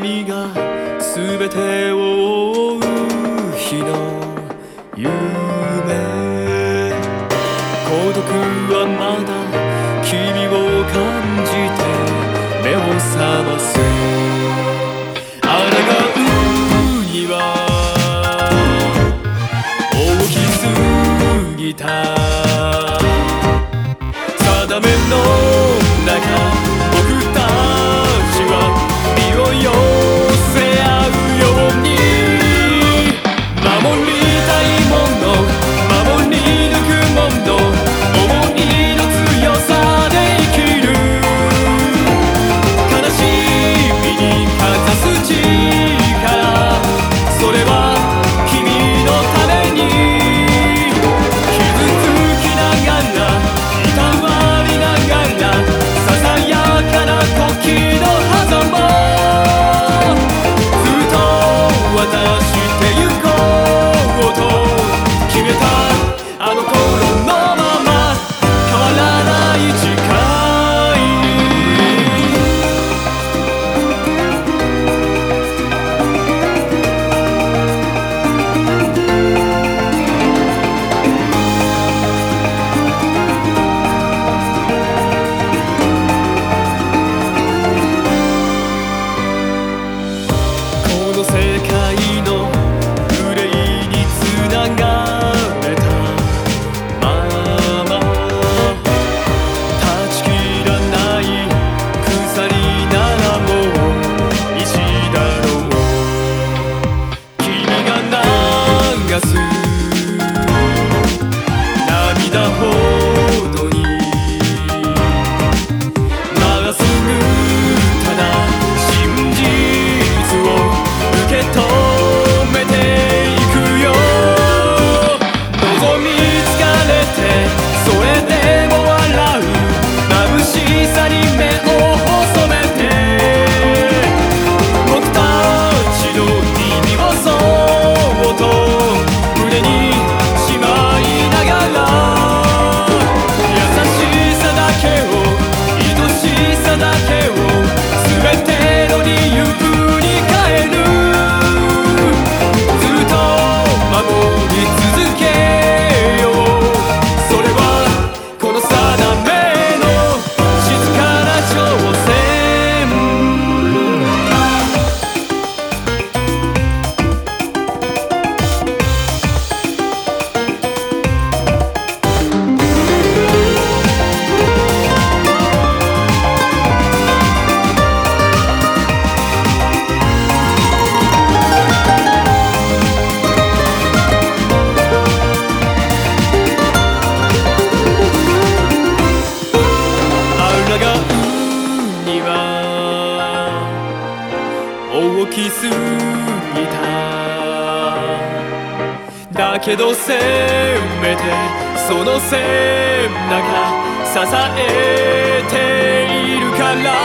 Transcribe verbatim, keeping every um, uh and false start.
闇が全てを覆う日の夢、孤独はまだ君を感じて目を覚ます。抗うには大きすぎた定めの中、僕たちは身を寄せ合うように守りたいもの、守り抜くもの、想いの強さで生きる。悲しみにかざす力、それは君のために。傷つきながらいたわりながら、ささやかな時の狭間、ずっと渡してゆこうと決めたあの頃のまま変わらない誓い。この世界の憂いにつながれたまま、断ち切らない鎖ならもう石だろう。君が流す涙ほどにまっすぐただ真実を受け止めていくよ。望み疲れてそれでも笑う眩しさに目を細めて、僕たちの意味をそっと胸にしまいながら、優しさだけを愛しさだけを全ての理由に変える。ずっと守り続けよう。それはこの定めの静かな挑戦。抗うには大きすぎた。だけどせめてその背中支えているから